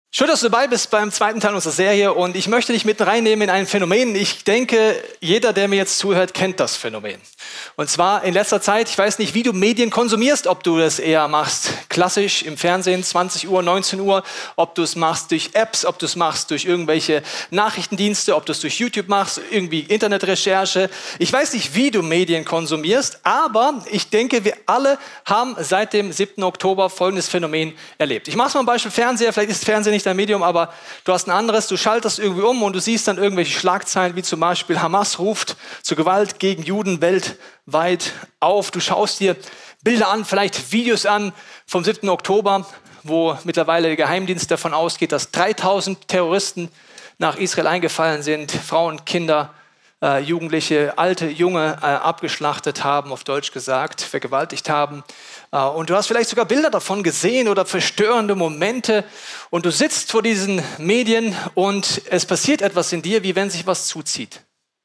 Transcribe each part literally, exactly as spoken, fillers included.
Schön, dass du dabei bist beim zweiten Teil unserer Serie und ich möchte dich mit reinnehmen in ein Phänomen. Ich denke, jeder, der mir jetzt zuhört, kennt das Phänomen. Und zwar in letzter Zeit, ich weiß nicht, wie du Medien konsumierst, ob du das eher machst klassisch im Fernsehen, zwanzig Uhr, neunzehn Uhr, ob du es machst durch Apps, ob du es machst durch irgendwelche Nachrichtendienste, ob du es durch YouTube machst, irgendwie Internetrecherche. Ich weiß nicht, wie du Medien konsumierst, aber ich denke, wir alle haben seit dem siebten Oktober folgendes Phänomen erlebt. Ich mache mal ein Beispiel Fernseher, vielleicht ist Fernseher nicht dein Medium, aber du hast ein anderes, du schaltest irgendwie um und du siehst dann irgendwelche Schlagzeilen, wie zum Beispiel Hamas ruft zur Gewalt gegen Juden weltweit auf. Du schaust dir Bilder an, vielleicht Videos an vom siebten Oktober, wo mittlerweile der Geheimdienst davon ausgeht, dass dreitausend Terroristen nach Israel eingefallen sind, Frauen, Kinder, äh, Jugendliche, alte, junge äh, abgeschlachtet haben, auf Deutsch gesagt, vergewaltigt haben. Uh, und du hast vielleicht sogar Bilder davon gesehen oder verstörende Momente und du sitzt vor diesen Medien und es passiert etwas in dir, wie wenn sich was zuzieht.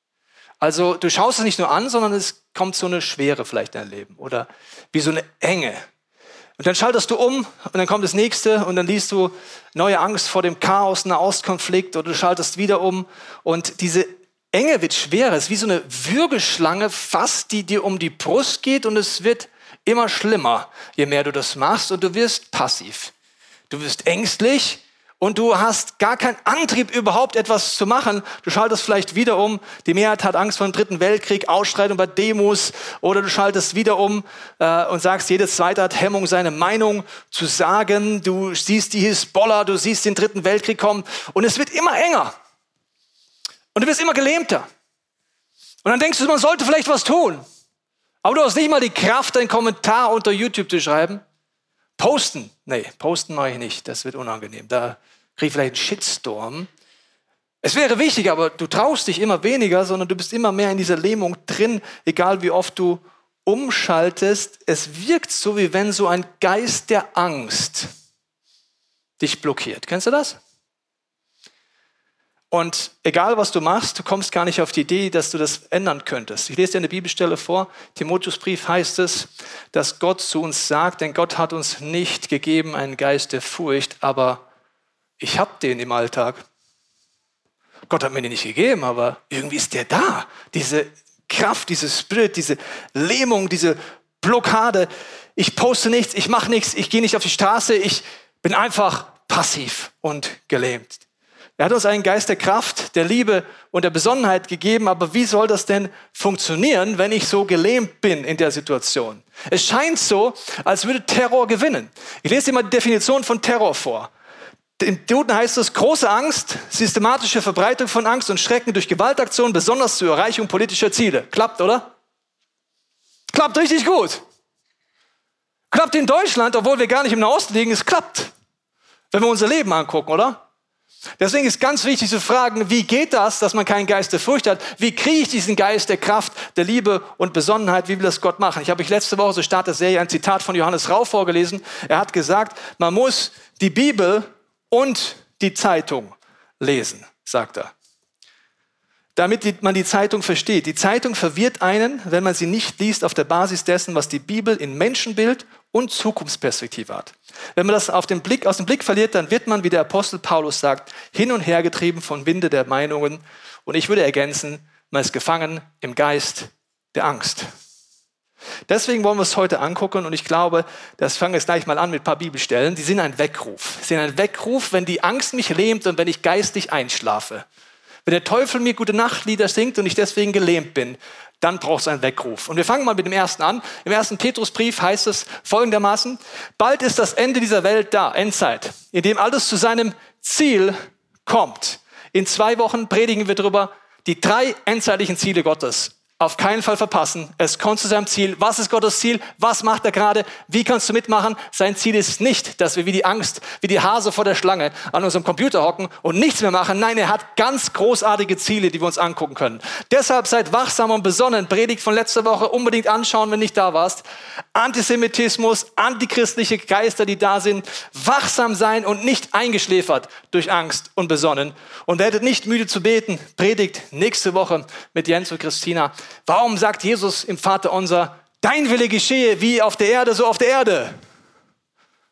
Also du schaust es nicht nur an, sondern es kommt so eine Schwere vielleicht in dein Leben oder wie so eine Enge. Und dann schaltest du um und dann kommt das Nächste und dann liest du neue Angst vor dem Chaos, Nahostkonflikt oder du schaltest wieder um und diese Enge wird schwerer. Es ist wie so eine Würgeschlange fast, die dir um die Brust geht und es wird immer schlimmer, je mehr du das machst und du wirst passiv. Du wirst ängstlich und du hast gar keinen Antrieb, überhaupt etwas zu machen. Du schaltest vielleicht wieder um. Die Mehrheit hat Angst vor dem dritten Weltkrieg, Ausschreitung bei Demos. Oder du schaltest wieder um äh, und sagst, jeder Zweite hat Hemmung, seine Meinung zu sagen. Du siehst die Hisbollah, du siehst den dritten Weltkrieg kommen und es wird immer enger. Und du wirst immer gelähmter. Und dann denkst du, man sollte vielleicht was tun. Aber du hast nicht mal die Kraft, einen Kommentar unter YouTube zu schreiben. Posten. Nee, posten mache ich nicht. Das wird unangenehm. Da kriege ich vielleicht einen Shitstorm. Es wäre wichtig, aber du traust dich immer weniger, sondern du bist immer mehr in dieser Lähmung drin, egal wie oft du umschaltest. Es wirkt so, wie wenn so ein Geist der Angst dich blockiert. Kennst du das? Und egal, was du machst, du kommst gar nicht auf die Idee, dass du das ändern könntest. Ich lese dir eine Bibelstelle vor. Timotheusbrief heißt es, dass Gott zu uns sagt, denn Gott hat uns nicht gegeben einen Geist der Furcht, aber ich habe den im Alltag. Gott hat mir den nicht gegeben, aber irgendwie ist der da. Diese Kraft, dieses Spirit, diese Lähmung, diese Blockade. Ich poste nichts, ich mache nichts, ich gehe nicht auf die Straße, ich bin einfach passiv und gelähmt. Er hat uns einen Geist der Kraft, der Liebe und der Besonnenheit gegeben, aber wie soll das denn funktionieren, wenn ich so gelähmt bin in der Situation? Es scheint so, als würde Terror gewinnen. Ich lese dir mal die Definition von Terror vor. Im Duden heißt es, große Angst, systematische Verbreitung von Angst und Schrecken durch Gewaltaktionen, besonders zur Erreichung politischer Ziele. Klappt, oder? Klappt richtig gut. Klappt in Deutschland, obwohl wir gar nicht im Nahosten liegen, es klappt. Wenn wir unser Leben angucken, oder? Deswegen ist ganz wichtig zu fragen, wie geht das, dass man keinen Geist der Furcht hat? Wie kriege ich diesen Geist der Kraft, der Liebe und Besonnenheit? Wie will das Gott machen? Ich habe euch letzte Woche, so Start der Serie, ein Zitat von Johannes Rau vorgelesen. Er hat gesagt, man muss die Bibel und die Zeitung lesen, sagt er. Damit man die Zeitung versteht. Die Zeitung verwirrt einen, wenn man sie nicht liest auf der Basis dessen, was die Bibel in Menschenbild und Zukunftsperspektive hat. Wenn man das auf den Blick, aus dem Blick verliert, dann wird man, wie der Apostel Paulus sagt, hin und her getrieben von Winde der Meinungen. Und ich würde ergänzen, man ist gefangen im Geist der Angst. Deswegen wollen wir es heute angucken und ich glaube, das fangen wir jetzt gleich mal an mit ein paar Bibelstellen. Die sind ein Weckruf. Sie sind ein Weckruf, wenn die Angst mich lähmt und wenn ich geistig einschlafe. Wenn der Teufel mir gute Nachtlieder singt und ich deswegen gelähmt bin, dann braucht es einen Weckruf. Und wir fangen mal mit dem ersten an. Im ersten Petrusbrief heißt es folgendermaßen, bald ist das Ende dieser Welt da, Endzeit, in dem alles zu seinem Ziel kommt. In zwei Wochen predigen wir darüber, die drei endzeitlichen Ziele Gottes. Auf keinen Fall verpassen. Es kommt zu seinem Ziel. Was ist Gottes Ziel? Was macht er gerade? Wie kannst du mitmachen? Sein Ziel ist nicht, dass wir wie die Angst, wie die Hase vor der Schlange an unserem Computer hocken und nichts mehr machen. Nein, er hat ganz großartige Ziele, die wir uns angucken können. Deshalb seid wachsam und besonnen. Predigt von letzter Woche unbedingt anschauen, wenn du nicht da warst. Antisemitismus, antichristliche Geister, die da sind. Wachsam sein und nicht eingeschläfert durch Angst und besonnen. Und werdet nicht müde zu beten. Predigt nächste Woche mit Jens und Christina. Warum sagt Jesus im Vater unser, dein Wille geschehe wie auf der Erde, so auf der Erde?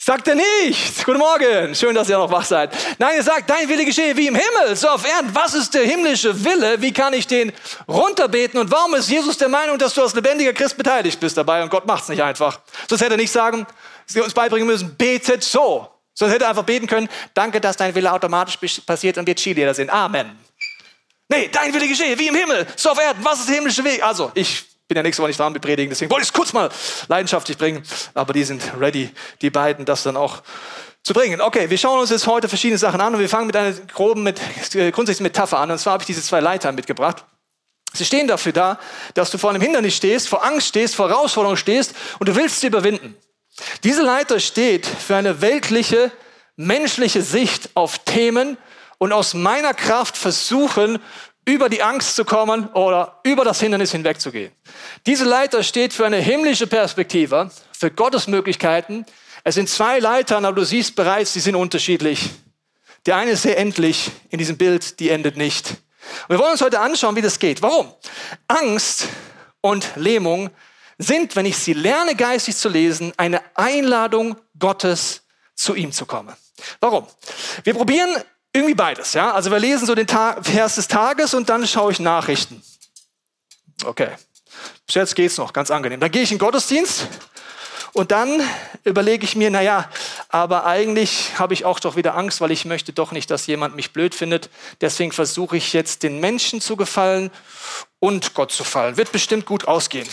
Sagt er nicht. Guten Morgen. Schön, dass ihr noch wach seid. Nein, er sagt, dein Wille geschehe wie im Himmel, so auf Erden. Was ist der himmlische Wille? Wie kann ich den runterbeten? Und warum ist Jesus der Meinung, dass du als lebendiger Christ beteiligt bist dabei? Und Gott macht es nicht einfach. Sonst hätte er nicht sagen, sie uns beibringen müssen, betet so. Sonst hätte er einfach beten können, danke, dass dein Wille automatisch passiert und wir Cheerleader sind. Amen. Nee, dein Wille geschehe wie im Himmel, so auf Erden. Was ist der himmlische Weg? Also, ich bin ja nächste Woche nicht dran mit Predigen, deswegen wollte ich es kurz mal leidenschaftlich bringen. Aber die sind ready, die beiden, das dann auch zu bringen. Okay, wir schauen uns jetzt heute verschiedene Sachen an und wir fangen mit einer groben, mit, äh, grundsätzlichen Metapher an. Und zwar habe ich diese zwei Leiter mitgebracht. Sie stehen dafür da, dass du vor einem Hindernis stehst, vor Angst stehst, vor Herausforderung stehst und du willst sie überwinden. Diese Leiter steht für eine weltliche, menschliche Sicht auf Themen und aus meiner Kraft versuchen, über die Angst zu kommen oder über das Hindernis hinwegzugehen. Diese Leiter steht für eine himmlische Perspektive, für Gottes Möglichkeiten. Es sind zwei Leitern, aber du siehst bereits, sie sind unterschiedlich. Der eine ist sehr endlich in diesem Bild, die endet nicht. Und wir wollen uns heute anschauen, wie das geht. Warum? Angst und Lähmung sind, wenn ich sie lerne, geistig zu lesen, eine Einladung Gottes, zu ihm zu kommen. Warum? Wir probieren irgendwie beides, ja. Also wir lesen so den Tag, Vers des Tages und dann schaue ich Nachrichten. Okay, bis jetzt geht's noch, ganz angenehm. Dann gehe ich in den Gottesdienst und dann überlege ich mir, naja, aber eigentlich habe ich auch doch wieder Angst, weil ich möchte doch nicht, dass jemand mich blöd findet. Deswegen versuche ich jetzt, den Menschen zu gefallen und Gott zu gefallen. Wird bestimmt gut ausgehen.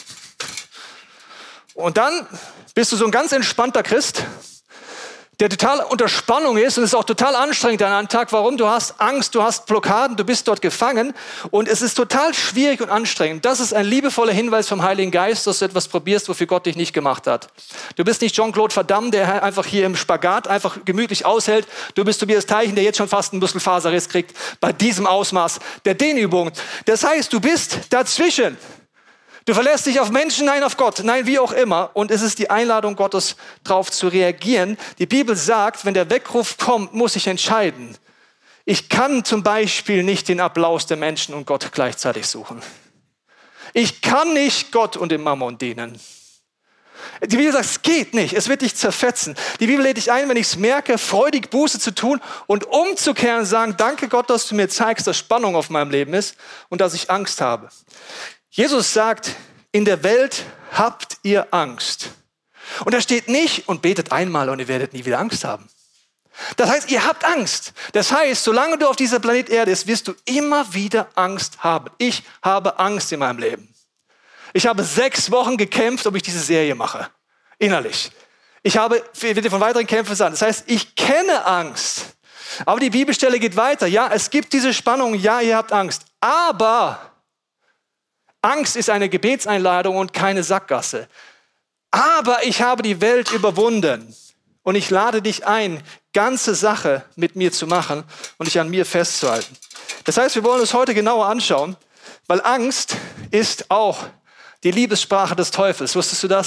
Und dann bist du so ein ganz entspannter Christ, der total unter Spannung ist und es ist auch total anstrengend an einem Tag. Warum? Du hast Angst, du hast Blockaden, du bist dort gefangen und es ist total schwierig und anstrengend. Das ist ein liebevoller Hinweis vom Heiligen Geist, dass du etwas probierst, wofür Gott dich nicht gemacht hat. Du bist nicht Jean-Claude Van Damme, der einfach hier im Spagat einfach gemütlich aushält. Du bist Tobias Teichen, der jetzt schon fast einen Muskelfaserriss kriegt bei diesem Ausmaß der Dehnübung. Das heißt, du bist dazwischen. Du verlässt dich auf Menschen, nein, auf Gott, nein, wie auch immer. Und es ist die Einladung Gottes, darauf zu reagieren. Die Bibel sagt, wenn der Weckruf kommt, muss ich entscheiden. Ich kann zum Beispiel nicht den Applaus der Menschen und Gott gleichzeitig suchen. Ich kann nicht Gott und dem Mammon dienen. Die Bibel sagt, es geht nicht, es wird dich zerfetzen. Die Bibel lädt dich ein, wenn ich es merke, freudig Buße zu tun und umzukehren und sagen, danke Gott, dass du mir zeigst, dass Spannung auf meinem Leben ist und dass ich Angst habe. Jesus sagt, in der Welt habt ihr Angst. Und da steht nicht, und betet einmal und ihr werdet nie wieder Angst haben. Das heißt, ihr habt Angst. Das heißt, solange du auf dieser Planet Erde bist, wirst du immer wieder Angst haben. Ich habe Angst in meinem Leben. Ich habe sechs Wochen gekämpft, ob ich diese Serie mache. Innerlich. Ich habe, ich will dir von weiteren Kämpfen sagen. Das heißt, ich kenne Angst. Aber die Bibelstelle geht weiter. Ja, es gibt diese Spannung. Ja, ihr habt Angst. Aber Angst ist eine Gebetseinladung und keine Sackgasse. Aber ich habe die Welt überwunden und ich lade dich ein, ganze Sache mit mir zu machen und dich an mir festzuhalten. Das heißt, wir wollen uns heute genauer anschauen, weil Angst ist auch die Liebessprache des Teufels. Wusstest du das?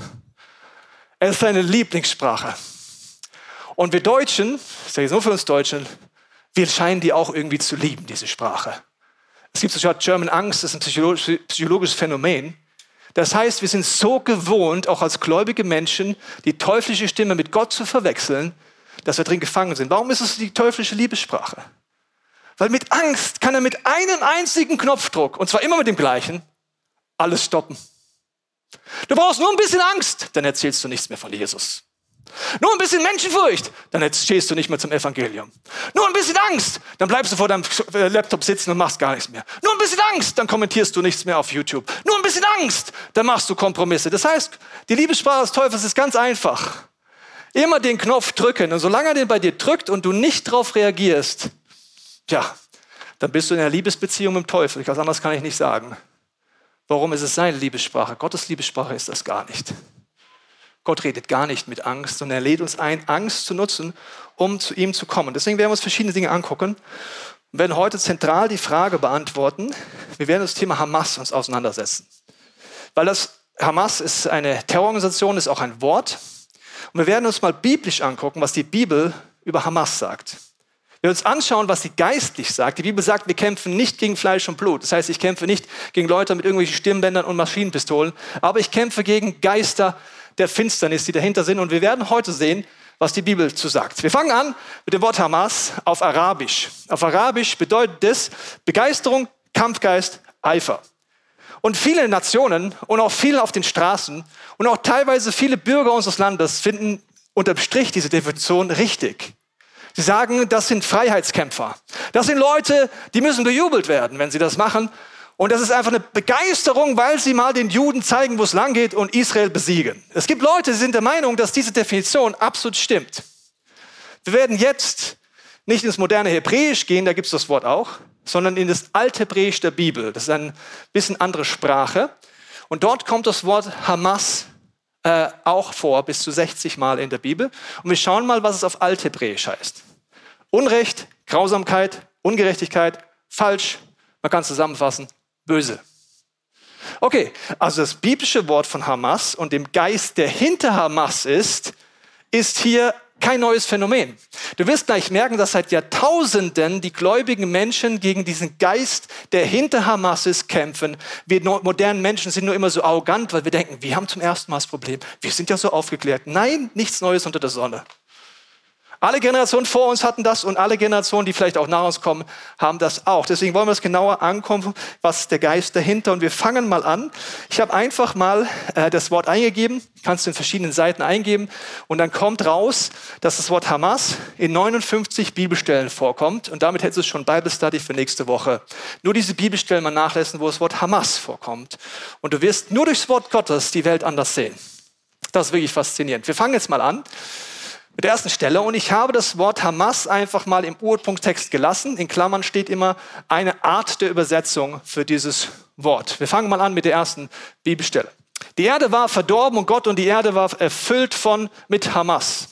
Es ist seine Lieblingssprache. Und wir Deutschen, das sage ich nur für uns Deutschen, wir scheinen die auch irgendwie zu lieben, diese Sprache. Es gibt sogar German Angst, das ist ein psychologisches Phänomen. Das heißt, wir sind so gewohnt, auch als gläubige Menschen, die teuflische Stimme mit Gott zu verwechseln, dass wir drin gefangen sind. Warum ist es die teuflische Liebessprache? Weil mit Angst kann er mit einem einzigen Knopfdruck, und zwar immer mit dem gleichen, alles stoppen. Du brauchst nur ein bisschen Angst, dann erzählst du nichts mehr von Jesus. Nur ein bisschen Menschenfurcht, dann stehst du nicht mehr zum Evangelium. Nur ein bisschen Angst, dann bleibst du vor deinem Laptop sitzen und machst gar nichts mehr. Nur ein bisschen Angst, dann kommentierst du nichts mehr auf YouTube. Nur ein bisschen Angst, dann machst du Kompromisse. Das heißt, die Liebessprache des Teufels ist ganz einfach. Immer den Knopf drücken und solange er den bei dir drückt und du nicht darauf reagierst, ja, dann bist du in einer Liebesbeziehung mit dem Teufel. Was anderes kann ich nicht sagen. Warum ist es seine Liebessprache? Gottes Liebessprache ist das gar nicht. Gott redet gar nicht mit Angst, sondern er lädt uns ein, Angst zu nutzen, um zu ihm zu kommen. Deswegen werden wir uns verschiedene Dinge angucken und werden heute zentral die Frage beantworten. Wir werden das Thema Hamas uns auseinandersetzen. Weil das Hamas ist eine Terrororganisation, ist auch ein Wort. Und wir werden uns mal biblisch angucken, was die Bibel über Hamas sagt. Wir werden uns anschauen, was sie geistlich sagt. Die Bibel sagt, wir kämpfen nicht gegen Fleisch und Blut. Das heißt, ich kämpfe nicht gegen Leute mit irgendwelchen Stirnbändern und Maschinenpistolen, aber ich kämpfe gegen Geister der Finsternis, die dahinter sind. Und wir werden heute sehen, was die Bibel zu sagt. Wir fangen an mit dem Wort Hamas auf Arabisch. Auf Arabisch bedeutet es Begeisterung, Kampfgeist, Eifer. Und viele Nationen und auch viele auf den Straßen und auch teilweise viele Bürger unseres Landes finden unterm Strich diese Definition richtig. Sie sagen, das sind Freiheitskämpfer. Das sind Leute, die müssen bejubelt werden, wenn sie das machen. Und das ist einfach eine Begeisterung, weil sie mal den Juden zeigen, wo es lang geht und Israel besiegen. Es gibt Leute, die sind der Meinung, dass diese Definition absolut stimmt. Wir werden jetzt nicht ins moderne Hebräisch gehen, da gibt es das Wort auch, sondern in das Althebräisch der Bibel. Das ist eine bisschen andere Sprache. Und dort kommt das Wort Hamas äh, auch vor, bis zu sechzig Mal in der Bibel. Und wir schauen mal, was es auf Althebräisch heißt. Unrecht, Grausamkeit, Ungerechtigkeit, falsch, man kann es zusammenfassen, böse. Okay, also das biblische Wort von Hamas und dem Geist, der hinter Hamas ist, ist hier kein neues Phänomen. Du wirst gleich merken, dass seit Jahrtausenden die gläubigen Menschen gegen diesen Geist, der hinter Hamas ist, kämpfen. Wir modernen Menschen sind nur immer so arrogant, weil wir denken, wir haben zum ersten Mal das Problem. Wir sind ja so aufgeklärt. Nein, nichts Neues unter der Sonne. Alle Generationen vor uns hatten das und alle Generationen, die vielleicht auch nach uns kommen, haben das auch. Deswegen wollen wir es genauer angucken, was der Geist dahinter. Und wir fangen mal an. Ich habe einfach mal äh, das Wort eingegeben, kannst du in verschiedenen Seiten eingeben und dann kommt raus, dass das Wort Hamas in neunundfünfzig Bibelstellen vorkommt und damit hättest du schon Bible Study für nächste Woche. Nur diese Bibelstellen mal nachlesen, wo das Wort Hamas vorkommt. Und du wirst nur durchs Wort Gottes die Welt anders sehen. Das ist wirklich faszinierend. Wir fangen jetzt mal an mit der ersten Stelle und ich habe das Wort Hamas einfach mal im Ursprungstext gelassen. In Klammern steht immer eine Art der Übersetzung für dieses Wort. Wir fangen mal an mit der ersten Bibelstelle. Die Erde war verdorben und Gott und die Erde war erfüllt von mit Hamas.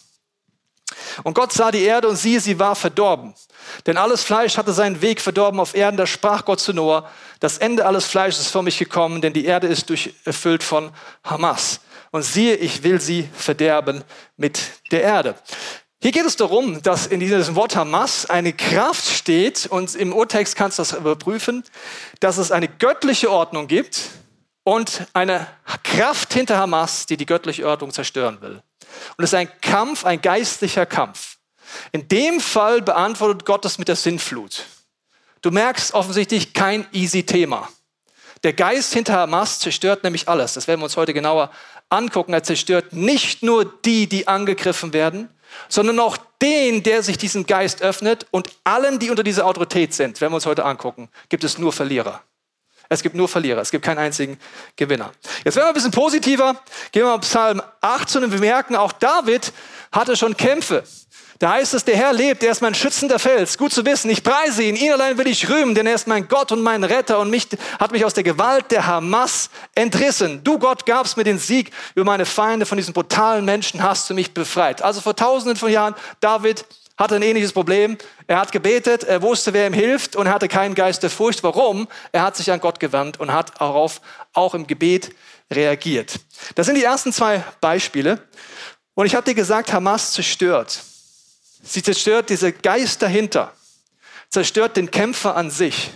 Und Gott sah die Erde und siehe, sie war verdorben. Denn alles Fleisch hatte seinen Weg verdorben auf Erden. Da sprach Gott zu Noah, das Ende alles Fleisches ist vor mich gekommen, denn die Erde ist durch, erfüllt von Hamas. Und siehe, ich will sie verderben mit der Erde. Hier geht es darum, dass in diesem Wort Hamas eine Kraft steht, und im Urtext kannst du das überprüfen, dass es eine göttliche Ordnung gibt und eine Kraft hinter Hamas, die die göttliche Ordnung zerstören will. Und es ist ein Kampf, ein geistlicher Kampf. In dem Fall beantwortet Gott das mit der Sintflut. Du merkst offensichtlich kein easy Thema. Der Geist hinter Hamas zerstört nämlich alles. Das werden wir uns heute genauer angucken. Er zerstört nicht nur die, die angegriffen werden, sondern auch den, der sich diesem Geist öffnet. Und allen, die unter dieser Autorität sind, werden wir uns heute angucken, gibt es nur Verlierer. Es gibt nur Verlierer, es gibt keinen einzigen Gewinner. Jetzt werden wir ein bisschen positiver. Gehen wir mal Psalm achtzehn und wir merken, auch David hatte schon Kämpfe. Da heißt es, der Herr lebt, er ist mein schützender Fels. Gut zu wissen, ich preise ihn, ihn allein will ich rühmen, denn er ist mein Gott und mein Retter und mich, hat mich aus der Gewalt der Hamas entrissen. Du Gott gabst mir den Sieg über meine Feinde, von diesen brutalen Menschen hast du mich befreit. Also vor tausenden von Jahren, David hatte ein ähnliches Problem. Er hat gebetet, er wusste, wer ihm hilft und er hatte keinen Geist der Furcht. Warum? Er hat sich an Gott gewandt und hat darauf auch im Gebet reagiert. Das sind die ersten zwei Beispiele. Und ich habe dir gesagt, Hamas zerstört. Sie zerstört diesen Geist dahinter, zerstört den Kämpfer an sich.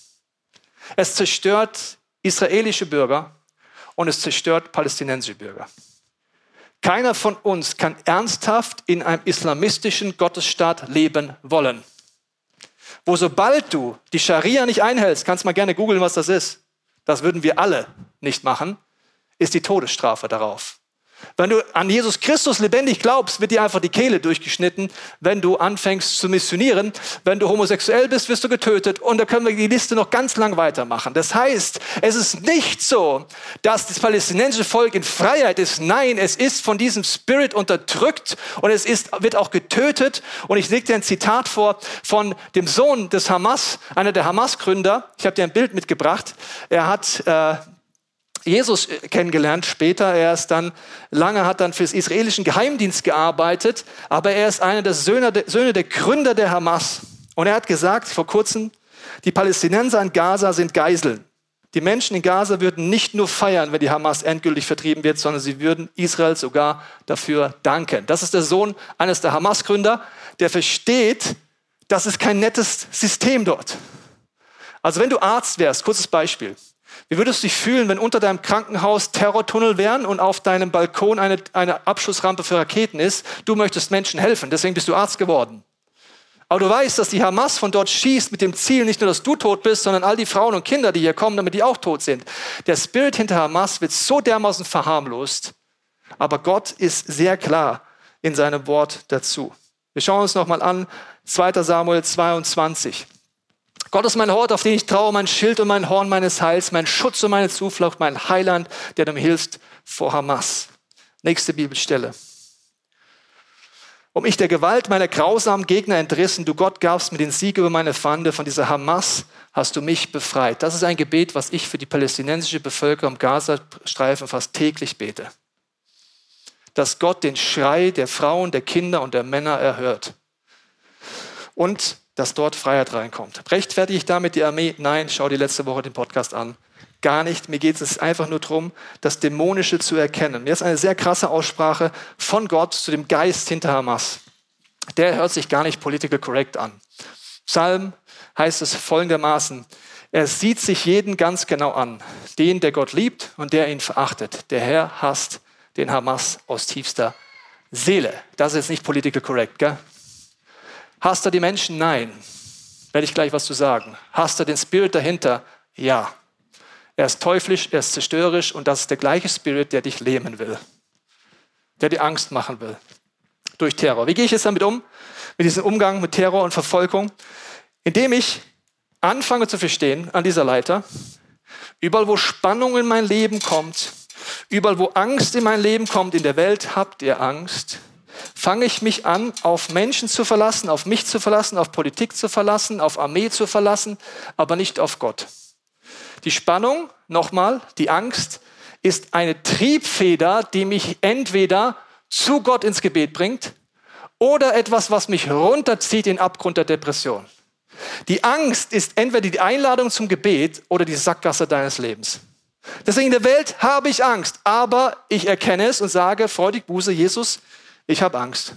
Es zerstört israelische Bürger und es zerstört palästinensische Bürger. Keiner von uns kann ernsthaft in einem islamistischen Gottesstaat leben wollen. Wo sobald du die Scharia nicht einhältst, kannst du mal gerne googeln, was das ist. Das würden wir alle nicht machen, ist die Todesstrafe darauf. Wenn du an Jesus Christus lebendig glaubst, wird dir einfach die Kehle durchgeschnitten, wenn du anfängst zu missionieren. Wenn du homosexuell bist, wirst du getötet. Und da können wir die Liste noch ganz lang weitermachen. Das heißt, es ist nicht so, dass das palästinensische Volk in Freiheit ist. Nein, es ist von diesem Spirit unterdrückt und es ist, wird auch getötet. Und ich lege dir ein Zitat vor von dem Sohn des Hamas, einer der Hamas-Gründer. Ich habe dir ein Bild mitgebracht. Er hat äh, Jesus kennengelernt später. Er ist dann lange hat dann für den israelischen Geheimdienst gearbeitet, aber er ist einer der Söhne, der Söhne der Gründer der Hamas. Und er hat gesagt vor kurzem, die Palästinenser in Gaza sind Geiseln. Die Menschen in Gaza würden nicht nur feiern, wenn die Hamas endgültig vertrieben wird, sondern sie würden Israel sogar dafür danken. Das ist der Sohn eines der Hamas-Gründer, der versteht, das ist kein nettes System dort. Also wenn du Arzt wärst, kurzes Beispiel, Wie würdest du dich fühlen, wenn unter deinem Krankenhaus Terrortunnel wären und auf deinem Balkon eine, eine Abschussrampe für Raketen ist? Du möchtest Menschen helfen, deswegen bist du Arzt geworden. Aber du weißt, dass die Hamas von dort schießt mit dem Ziel, nicht nur, dass du tot bist, sondern all die Frauen und Kinder, die hier kommen, damit die auch tot sind. Der Spirit hinter Hamas wird so dermaßen verharmlost, aber Gott ist sehr klar in seinem Wort dazu. Wir schauen uns nochmal an, zweiter Samuel zweiundzwanzig. Gott ist mein Hort, auf den ich traue, mein Schild und mein Horn meines Heils, mein Schutz und meine Zuflucht, mein Heiland, der du mir hilfst vor Hamas. Nächste Bibelstelle. Um mich der Gewalt meiner grausamen Gegner entrissen, du Gott gabst mir den Sieg über meine Feinde, von dieser Hamas hast du mich befreit. Das ist ein Gebet, was ich für die palästinensische Bevölkerung im Gazastreifen fast täglich bete. Dass Gott den Schrei der Frauen, der Kinder und der Männer erhört. Und dass dort Freiheit reinkommt. Rechtfertige ich damit die Armee? Nein, schau dir letzte Woche den Podcast an. Gar nicht. Mir geht es einfach nur darum, das Dämonische zu erkennen. Mir ist eine sehr krasse Aussprache von Gott zu dem Geist hinter Hamas. Der hört sich gar nicht political correct an. Psalm heißt es folgendermaßen: Er sieht sich jeden ganz genau an. Den, der Gott liebt und der ihn verachtet. Der Herr hasst den Hamas aus tiefster Seele. Das ist jetzt nicht political correct, gell? Hasst er die Menschen? Nein. Werde ich gleich was zu sagen. Hasst er den Spirit dahinter? Ja. Er ist teuflisch, er ist zerstörerisch und das ist der gleiche Spirit, der dich lähmen will. Der dir Angst machen will. Durch Terror. Wie gehe ich jetzt damit um? Mit diesem Umgang mit Terror und Verfolgung? Indem ich anfange zu verstehen an dieser Leiter, überall wo Spannung in mein Leben kommt, überall wo Angst in mein Leben kommt, in der Welt habt ihr Angst, fange ich mich an, auf Menschen zu verlassen, auf mich zu verlassen, auf Politik zu verlassen, auf Armee zu verlassen, aber nicht auf Gott. Die Spannung, nochmal, die Angst, ist eine Triebfeder, die mich entweder zu Gott ins Gebet bringt oder etwas, was mich runterzieht in den Abgrund der Depression. Die Angst ist entweder die Einladung zum Gebet oder die Sackgasse deines Lebens. Deswegen in der Welt habe ich Angst, aber ich erkenne es und sage freudig Buße, Jesus, ich habe Angst.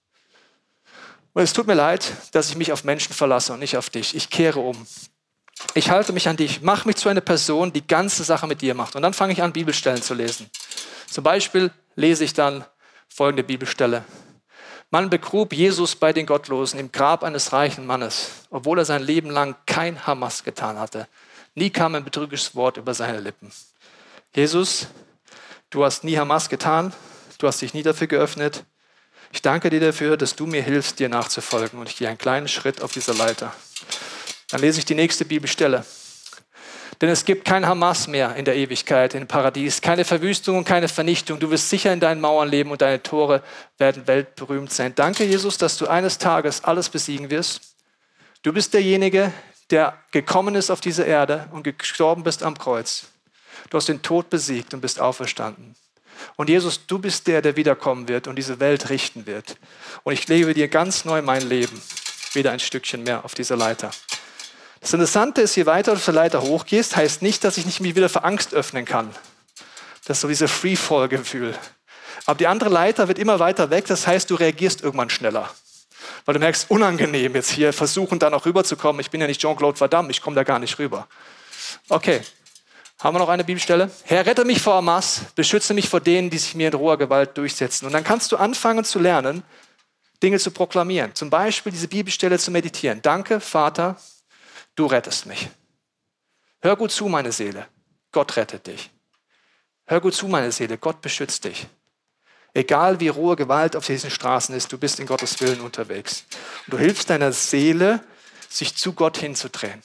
Und es tut mir leid, dass ich mich auf Menschen verlasse und nicht auf dich. Ich kehre um. Ich halte mich an dich. Mach mich zu einer Person, die ganze Sache mit dir macht. Und dann fange ich an, Bibelstellen zu lesen. Zum Beispiel lese ich dann folgende Bibelstelle. Man begrub Jesus bei den Gottlosen im Grab eines reichen Mannes, obwohl er sein Leben lang kein Hamas getan hatte. Nie kam ein betrügerisches Wort über seine Lippen. Jesus, du hast nie Hamas getan. Du hast dich nie dafür geöffnet. Ich danke dir dafür, dass du mir hilfst, dir nachzufolgen. Und ich gehe einen kleinen Schritt auf dieser Leiter. Dann lese ich die nächste Bibelstelle. Denn es gibt kein Hamas mehr in der Ewigkeit, im Paradies. Keine Verwüstung und keine Vernichtung. Du wirst sicher in deinen Mauern leben und deine Tore werden weltberühmt sein. Danke, Jesus, dass du eines Tages alles besiegen wirst. Du bist derjenige, der gekommen ist auf diese Erde und gestorben bist am Kreuz. Du hast den Tod besiegt und bist auferstanden. Und Jesus, du bist der, der wiederkommen wird und diese Welt richten wird. Und ich lebe dir ganz neu mein Leben, wieder ein Stückchen mehr auf dieser Leiter. Das Interessante ist, je weiter du auf der Leiter hochgehst, heißt nicht, dass ich nicht mich wieder für Angst öffnen kann. Das ist so dieses Freefall-Gefühl. Aber die andere Leiter wird immer weiter weg, das heißt, du reagierst irgendwann schneller. Weil du merkst, unangenehm jetzt hier versuchen, dann auch rüberzukommen. Ich bin ja nicht Jean-Claude Van Damme, ich komme da gar nicht rüber. Okay. Haben wir noch eine Bibelstelle? Herr, rette mich vor Hamas, beschütze mich vor denen, die sich mir in roher Gewalt durchsetzen. Und dann kannst du anfangen zu lernen, Dinge zu proklamieren. Zum Beispiel diese Bibelstelle zu meditieren. Danke, Vater, du rettest mich. Hör gut zu, meine Seele. Gott rettet dich. Hör gut zu, meine Seele. Gott beschützt dich. Egal wie rohe Gewalt auf diesen Straßen ist, du bist in Gottes Willen unterwegs. Und du hilfst deiner Seele, sich zu Gott hinzudrehen.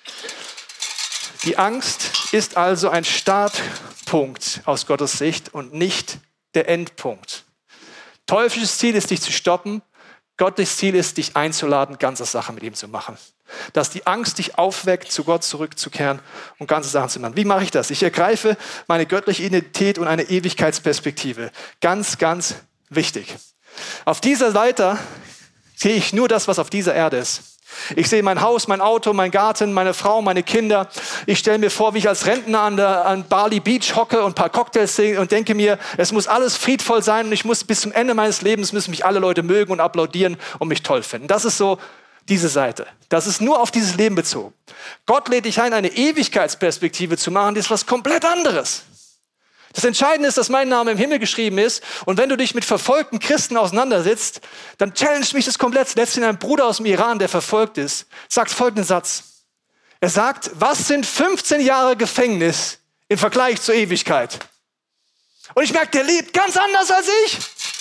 Die Angst ist also ein Startpunkt aus Gottes Sicht und nicht der Endpunkt. Teuflisches Ziel ist, dich zu stoppen. Gottes Ziel ist, dich einzuladen, ganze Sache mit ihm zu machen. Dass die Angst dich aufweckt, zu Gott zurückzukehren und ganze Sachen zu machen. Wie mache ich das? Ich ergreife meine göttliche Identität und eine Ewigkeitsperspektive. Ganz, ganz wichtig. Auf dieser Leiter sehe ich nur das, was auf dieser Erde ist. Ich sehe mein Haus, mein Auto, mein Garten, meine Frau, meine Kinder. Ich stelle mir vor, wie ich als Rentner an, der, an Bali Beach hocke und ein paar Cocktails singe und denke mir, es muss alles friedvoll sein und ich muss bis zum Ende meines Lebens müssen mich alle Leute mögen und applaudieren und mich toll finden. Das ist so diese Seite. Das ist nur auf dieses Leben bezogen. Gott lädt dich ein, eine Ewigkeitsperspektive zu machen, das ist was komplett anderes. Das Entscheidende ist, dass mein Name im Himmel geschrieben ist. Und wenn du dich mit verfolgten Christen auseinandersetzt, dann challenge mich das komplett. Letztens ein Bruder aus dem Iran, der verfolgt ist, sagt folgenden Satz. Er sagt, was sind fünfzehn Jahre Gefängnis im Vergleich zur Ewigkeit? Und ich merke, der lebt ganz anders als ich.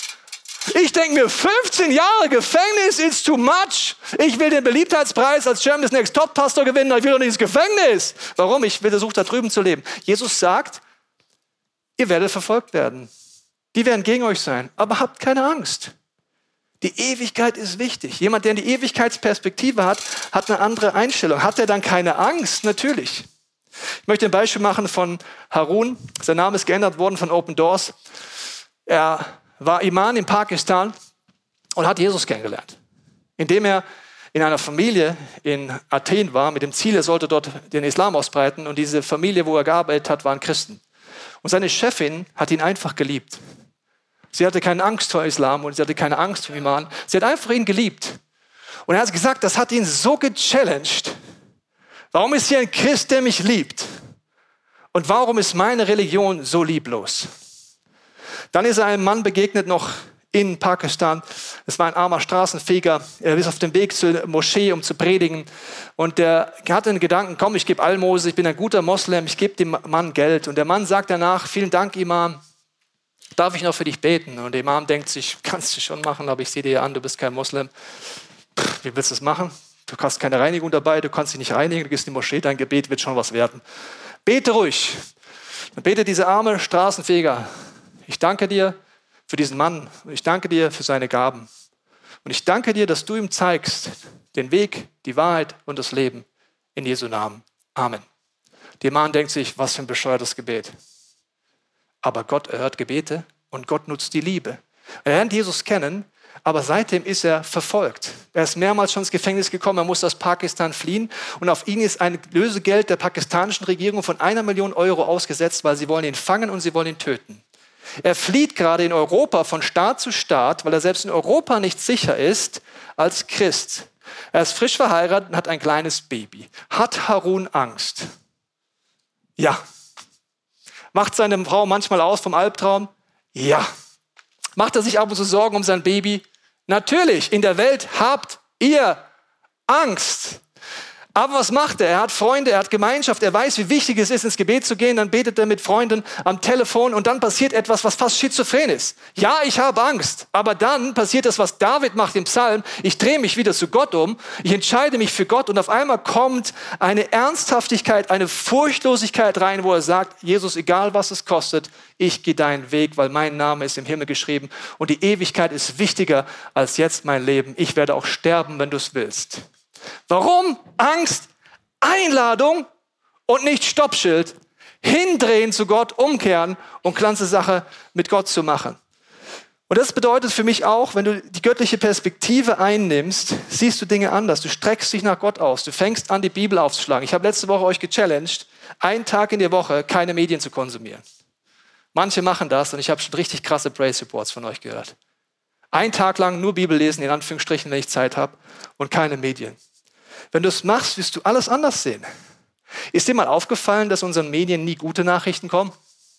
Ich denke mir, fünfzehn Jahre Gefängnis ist too much. Ich will den Beliebtheitspreis als Germany's Next Top Pastor gewinnen, aber ich will doch nicht ins Gefängnis. Warum? Ich will versuchen, da drüben zu leben. Jesus sagt, ihr werdet verfolgt werden. Die werden gegen euch sein, aber habt keine Angst. Die Ewigkeit ist wichtig. Jemand, der eine Ewigkeitsperspektive hat, hat eine andere Einstellung. Hat er dann keine Angst? Natürlich. Ich möchte ein Beispiel machen von Harun. Sein Name ist geändert worden von Open Doors. Er war Imam in Pakistan und hat Jesus kennengelernt. Indem er in einer Familie in Athen war, mit dem Ziel, er sollte dort den Islam ausbreiten. Und diese Familie, wo er gearbeitet hat, waren Christen. Und seine Chefin hat ihn einfach geliebt. Sie hatte keine Angst vor Islam und sie hatte keine Angst vor Iman. Sie hat einfach ihn geliebt. Und er hat gesagt, das hat ihn so gechallenged. Warum ist hier ein Christ, der mich liebt? Und warum ist meine Religion so lieblos? Dann ist er einem Mann begegnet, noch in Pakistan. Es war ein armer Straßenfeger. Er ist auf dem Weg zur Moschee, um zu predigen. Und der hatte den Gedanken, komm, ich gebe Almose, ich bin ein guter Moslem, ich gebe dem Mann Geld. Und der Mann sagt danach, vielen Dank, Imam, darf ich noch für dich beten? Und der Imam denkt sich, kannst du schon machen, aber ich sehe dir an, du bist kein Moslem. Pff, wie willst du das machen? Du hast keine Reinigung dabei, du kannst dich nicht reinigen, du gehst in die Moschee, dein Gebet wird schon was werden. Bete ruhig. Dann betet dieser arme Straßenfeger, ich danke dir für diesen Mann, ich danke dir für seine Gaben. Und ich danke dir, dass du ihm zeigst, den Weg, die Wahrheit und das Leben in Jesu Namen. Amen. Der Mann denkt sich, was für ein bescheuertes Gebet. Aber Gott erhört Gebete und Gott nutzt die Liebe. Er lernt Jesus kennen, aber seitdem ist er verfolgt. Er ist mehrmals schon ins Gefängnis gekommen, er musste aus Pakistan fliehen und auf ihn ist ein Lösegeld der pakistanischen Regierung von einer Million Euro ausgesetzt, weil sie wollen ihn fangen und sie wollen ihn töten. Er flieht gerade in Europa von Staat zu Staat, weil er selbst in Europa nicht sicher ist als Christ. Er ist frisch verheiratet und hat ein kleines Baby. Hat Harun Angst? Ja. Macht seine Frau manchmal aus vom Albtraum? Ja. Macht er sich ab und zu Sorgen um sein Baby? Natürlich. In der Welt habt ihr Angst. Aber was macht er? Er hat Freunde, er hat Gemeinschaft, er weiß, wie wichtig es ist, ins Gebet zu gehen. Dann betet er mit Freunden am Telefon und dann passiert etwas, was fast schizophren ist. Ja, ich habe Angst, aber dann passiert das, was David macht im Psalm. Ich drehe mich wieder zu Gott um, ich entscheide mich für Gott und auf einmal kommt eine Ernsthaftigkeit, eine Furchtlosigkeit rein, wo er sagt, Jesus, egal was es kostet, ich gehe deinen Weg, weil mein Name ist im Himmel geschrieben und die Ewigkeit ist wichtiger als jetzt mein Leben. Ich werde auch sterben, wenn du es willst. Warum? Angst, Einladung und nicht Stoppschild. Hindrehen zu Gott, umkehren und ganze Sache mit Gott zu machen. Und das bedeutet für mich auch, wenn du die göttliche Perspektive einnimmst, siehst du Dinge anders. Du streckst dich nach Gott aus. Du fängst an, die Bibel aufzuschlagen. Ich habe letzte Woche euch gechallenged, einen Tag in der Woche keine Medien zu konsumieren. Manche machen das und ich habe schon richtig krasse Praise Reports von euch gehört. Einen Tag lang nur Bibel lesen, in Anführungsstrichen, wenn ich Zeit habe und keine Medien. Wenn du es machst, wirst du alles anders sehen. Ist dir mal aufgefallen, dass unseren Medien nie gute Nachrichten kommen?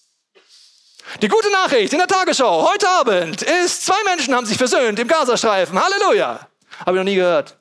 Die gute Nachricht in der Tagesschau heute Abend ist, zwei Menschen haben sich versöhnt im Gazastreifen. Halleluja! Habe ich noch nie gehört.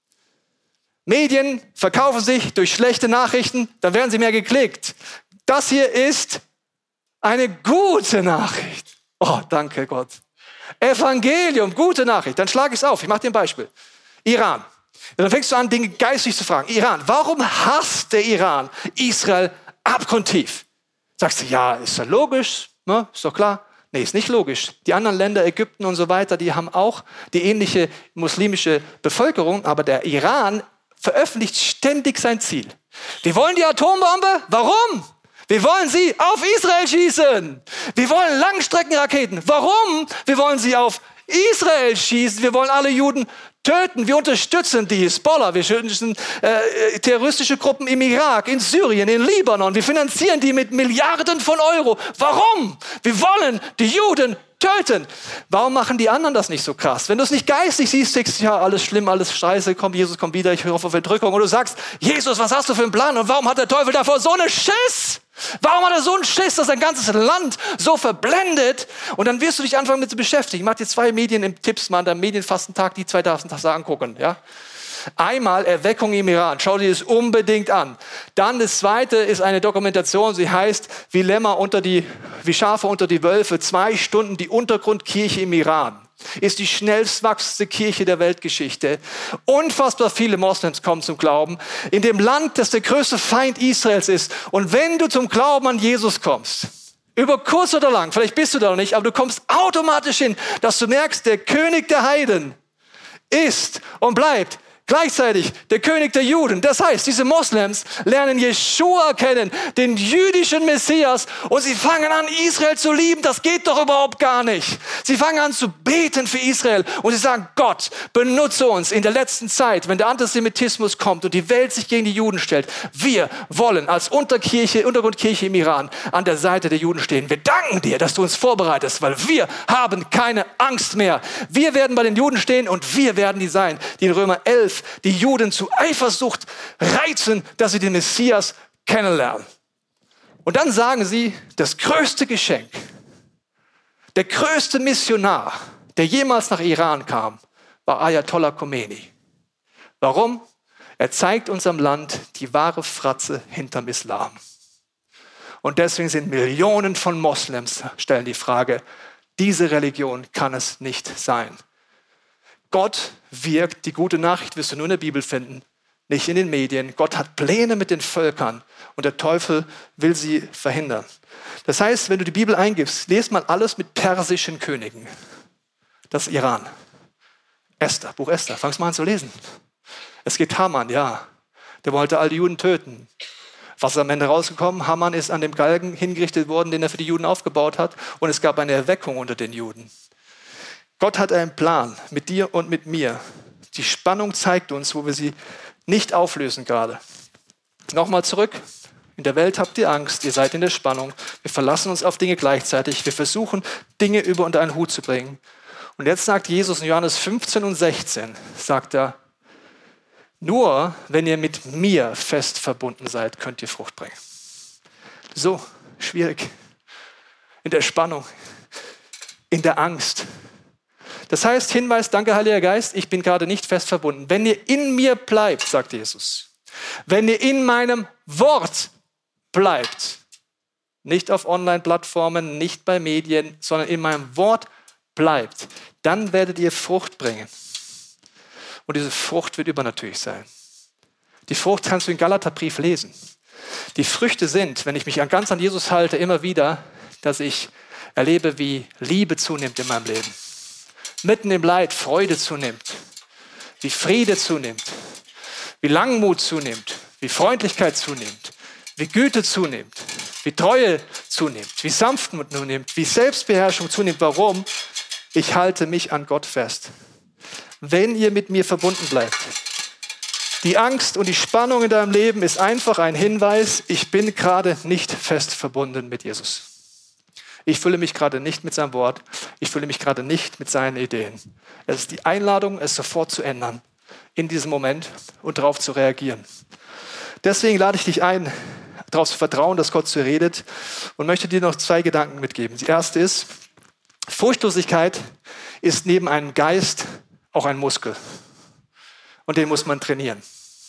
Medien verkaufen sich durch schlechte Nachrichten, dann werden sie mehr geklickt. Das hier ist eine gute Nachricht. Oh, danke Gott. Evangelium, gute Nachricht. Dann schlage ich es auf. Ich mache dir ein Beispiel. Iran. Dann fängst du an, Dinge geistig zu fragen. Iran, warum hasst der Iran Israel abgrundtief? Sagst du, ja, ist ja logisch, ne? Ist doch klar. Nee, ist nicht logisch. Die anderen Länder, Ägypten und so weiter, die haben auch die ähnliche muslimische Bevölkerung, aber der Iran veröffentlicht ständig sein Ziel. Wir wollen die Atombombe. Warum? Wir wollen sie auf Israel schießen. Wir wollen Langstreckenraketen. Warum? Wir wollen sie auf Israel schießen. Wir wollen alle Juden töten. Wir unterstützen die Hisbollah. Wir unterstützen äh, terroristische Gruppen im Irak, in Syrien, in Libanon. Wir finanzieren die mit Milliarden von Euro. Warum? Wir wollen die Juden töten. Warum machen die anderen das nicht so krass? Wenn du es nicht geistig siehst, denkst du, ja, alles schlimm, alles scheiße, kommt, Jesus kommt wieder, ich hoffe auf Entrückung. Und du sagst, Jesus, was hast du für einen Plan? Und warum hat der Teufel davor so einen Schiss? Warum hat er so einen Schiss, dass sein ganzes Land so verblendet? Und dann wirst du dich anfangen mit zu beschäftigen. Ich mache dir zwei Medien im Tipps mal an der Medienfastentag, die zwei darfst du angucken. Ja? Einmal Erweckung im Iran. Schau dir das unbedingt an. Dann das zweite ist eine Dokumentation, sie heißt Wie Lämmer unter die, wie Schafe unter die Wölfe. Zwei Stunden die Untergrundkirche im Iran. Ist die schnellst wachsende Kirche der Weltgeschichte. Unfassbar viele Moslems kommen zum Glauben. In dem Land, das der größte Feind Israels ist. Und wenn du zum Glauben an Jesus kommst, über kurz oder lang, vielleicht bist du da noch nicht, aber du kommst automatisch hin, dass du merkst, der König der Heiden ist und bleibt gleichzeitig der König der Juden. Das heißt, diese Moslems lernen Jeschua kennen, den jüdischen Messias, und sie fangen an, Israel zu lieben. Das geht doch überhaupt gar nicht. Sie fangen an zu beten für Israel und sie sagen, Gott, benutze uns in der letzten Zeit, wenn der Antisemitismus kommt und die Welt sich gegen die Juden stellt. Wir wollen als Unterkirche, Untergrundkirche im Iran an der Seite der Juden stehen. Wir danken dir, dass du uns vorbereitest, weil wir haben keine Angst mehr. Wir werden bei den Juden stehen und wir werden die sein, die in Römer elf die Juden zu Eifersucht reizen, dass sie den Messias kennenlernen. Und dann sagen sie, das größte Geschenk, der größte Missionar, der jemals nach Iran kam, war Ayatollah Khomeini. Warum? Er zeigt unserem Land die wahre Fratze hinterm Islam. Und deswegen sind Millionen von Moslems, stellen die Frage, diese Religion kann es nicht sein. Gott wirkt, die gute Nachricht wirst du nur in der Bibel finden, nicht in den Medien. Gott hat Pläne mit den Völkern und der Teufel will sie verhindern. Das heißt, wenn du die Bibel eingibst, lest mal alles mit persischen Königen. Das Iran. Esther, Buch Esther, fangst mal an zu lesen. Es geht Haman, ja, der wollte all die Juden töten. Was ist am Ende rausgekommen? Haman ist an dem Galgen hingerichtet worden, den er für die Juden aufgebaut hat, und es gab eine Erweckung unter den Juden. Gott hat einen Plan mit dir und mit mir. Die Spannung zeigt uns, wo wir sie nicht auflösen gerade. Nochmal zurück. In der Welt habt ihr Angst, ihr seid in der Spannung. Wir verlassen uns auf Dinge gleichzeitig. Wir versuchen, Dinge über unter einen Hut zu bringen. Und jetzt sagt Jesus in Johannes fünfzehn und sechzehn, sagt er, nur wenn ihr mit mir fest verbunden seid, könnt ihr Frucht bringen. So, schwierig. In der Spannung, in der Angst. Das heißt, Hinweis, danke Heiliger Geist, ich bin gerade nicht fest verbunden. Wenn ihr in mir bleibt, sagt Jesus, wenn ihr in meinem Wort bleibt, nicht auf Online-Plattformen, nicht bei Medien, sondern in meinem Wort bleibt, dann werdet ihr Frucht bringen. Und diese Frucht wird übernatürlich sein. Die Frucht kannst du im Galaterbrief lesen. Die Früchte sind, wenn ich mich ganz an Jesus halte, immer wieder, dass ich erlebe, wie Liebe zunimmt in meinem Leben. Mitten im Leid Freude zunimmt, wie Friede zunimmt, wie Langmut zunimmt, wie Freundlichkeit zunimmt, wie Güte zunimmt, wie Treue zunimmt, wie Sanftmut zunimmt, wie Selbstbeherrschung zunimmt. Warum? Ich halte mich an Gott fest. Wenn ihr mit mir verbunden bleibt. Die Angst und die Spannung in deinem Leben ist einfach ein Hinweis, ich bin gerade nicht fest verbunden mit Jesus. Ich fühle mich gerade nicht mit seinem Wort. Ich fühle mich gerade nicht mit seinen Ideen. Es ist die Einladung, es sofort zu ändern, in diesem Moment und darauf zu reagieren. Deswegen lade ich dich ein, darauf zu vertrauen, dass Gott zu dir redet, und möchte dir noch zwei Gedanken mitgeben. Die erste ist, Furchtlosigkeit ist neben einem Geist auch ein Muskel. Und den muss man trainieren.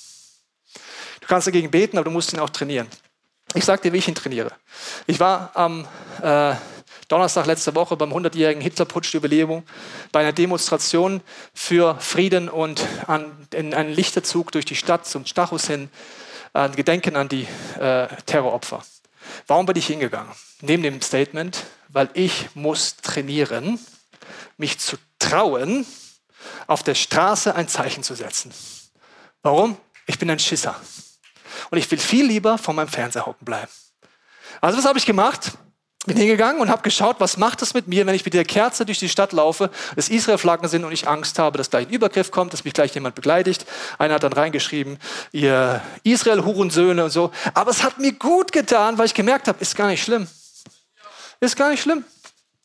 Du kannst dagegen beten, aber du musst ihn auch trainieren. Ich sage dir, wie ich ihn trainiere. Ich war am äh, Donnerstag letzte Woche beim hundertjährigen Hitlerputsch-Jubiläum bei einer Demonstration für Frieden und an, in einen Lichterzug durch die Stadt zum Stachus hin, ein Gedenken an die äh, Terroropfer. Warum bin ich hingegangen? Neben dem Statement, weil ich muss trainieren, mich zu trauen, auf der Straße ein Zeichen zu setzen. Warum? Ich bin ein Schisser. Und ich will viel lieber vor meinem Fernseher hocken bleiben. Also was habe ich gemacht? Bin hingegangen und habe geschaut, was macht es mit mir, wenn ich mit der Kerze durch die Stadt laufe, dass Israel-Flaggen sind und ich Angst habe, dass gleich ein Übergriff kommt, dass mich gleich jemand beleidigt. Einer hat dann reingeschrieben, ihr Israel-Hurensöhne und so. Aber es hat mir gut getan, weil ich gemerkt habe, ist gar nicht schlimm. Ist gar nicht schlimm.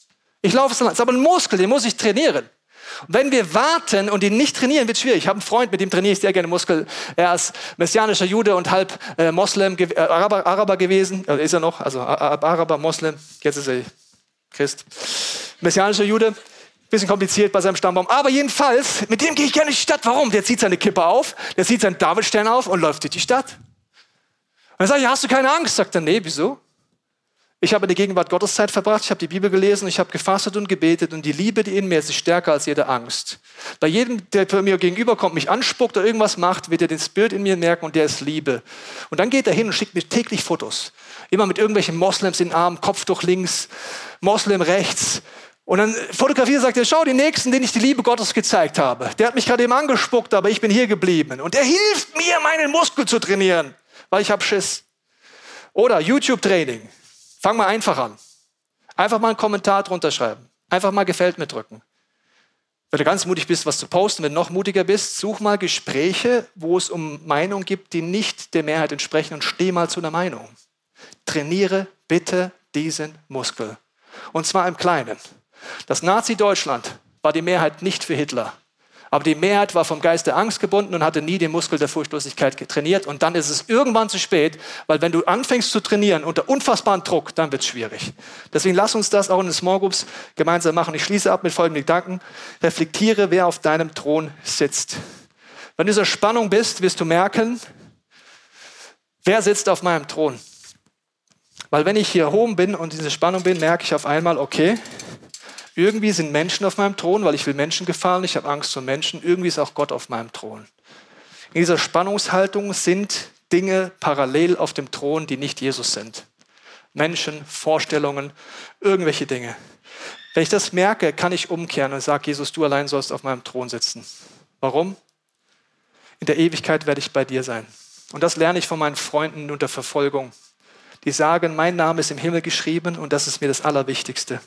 Ich laufe so lang. Das ist aber ein Muskel, den muss ich trainieren. Und wenn wir warten und ihn nicht trainieren, wird es schwierig. Ich habe einen Freund, mit dem trainiere ich sehr gerne Muskel. Er ist messianischer Jude und halb äh, Moslem, äh, Araber, Araber gewesen. Äh, ist er noch? Also Araber, Moslem. Jetzt ist er Christ. Messianischer Jude. Bisschen kompliziert bei seinem Stammbaum. Aber jedenfalls, mit dem gehe ich gerne in die Stadt. Warum? Der zieht seine Kippe auf, der zieht seinen Davidstern auf und läuft durch die Stadt. Und dann sage ich, hast du keine Angst? Sagt er, nee, wieso? Ich habe in der Gegenwart Gottes Zeit verbracht, ich habe die Bibel gelesen, ich habe gefastet und gebetet und die Liebe, die in mir ist, ist stärker als jede Angst. Bei jedem, der mir gegenüberkommt, mich anspuckt oder irgendwas macht, wird er den Spirit in mir merken und der ist Liebe. Und dann geht er hin und schickt mir täglich Fotos. Immer mit irgendwelchen Moslems in den Armen, Kopftuch links, Moslem rechts. Und dann fotografiert, sagt er, schau, den Nächsten, den ich die Liebe Gottes gezeigt habe. Der hat mich gerade eben angespuckt, aber ich bin hier geblieben. Und der hilft mir, meinen Muskel zu trainieren, weil ich habe Schiss. Oder YouTube-Training. Fang mal einfach an. Einfach mal einen Kommentar drunter schreiben. Einfach mal gefällt mir drücken. Wenn du ganz mutig bist, was zu posten, wenn du noch mutiger bist, such mal Gespräche, wo es um Meinungen gibt, die nicht der Mehrheit entsprechen und steh mal zu einer Meinung. Trainiere bitte diesen Muskel. Und zwar im Kleinen. Das Nazi-Deutschland war die Mehrheit nicht für Hitler. Aber die Mehrheit war vom Geist der Angst gebunden und hatte nie den Muskel der Furchtlosigkeit trainiert. Und dann ist es irgendwann zu spät, weil wenn du anfängst zu trainieren unter unfassbaren Druck, dann wird es schwierig. Deswegen lass uns das auch in den Small Groups gemeinsam machen. Ich schließe ab mit folgenden Gedanken. Reflektiere, wer auf deinem Thron sitzt. Wenn du in dieser Spannung bist, wirst du merken, wer sitzt auf meinem Thron. Weil wenn ich hier oben bin und in dieser Spannung bin, merke ich auf einmal, okay, irgendwie sind Menschen auf meinem Thron, weil ich will Menschen gefallen, ich habe Angst vor Menschen. Irgendwie ist auch Gott auf meinem Thron. In dieser Spannungshaltung sind Dinge parallel auf dem Thron, die nicht Jesus sind. Menschen, Vorstellungen, irgendwelche Dinge. Wenn ich das merke, kann ich umkehren und sage, Jesus, du allein sollst auf meinem Thron sitzen. Warum? In der Ewigkeit werde ich bei dir sein. Und das lerne ich von meinen Freunden unter Verfolgung. Die sagen, mein Name ist im Himmel geschrieben und das ist mir das Allerwichtigste.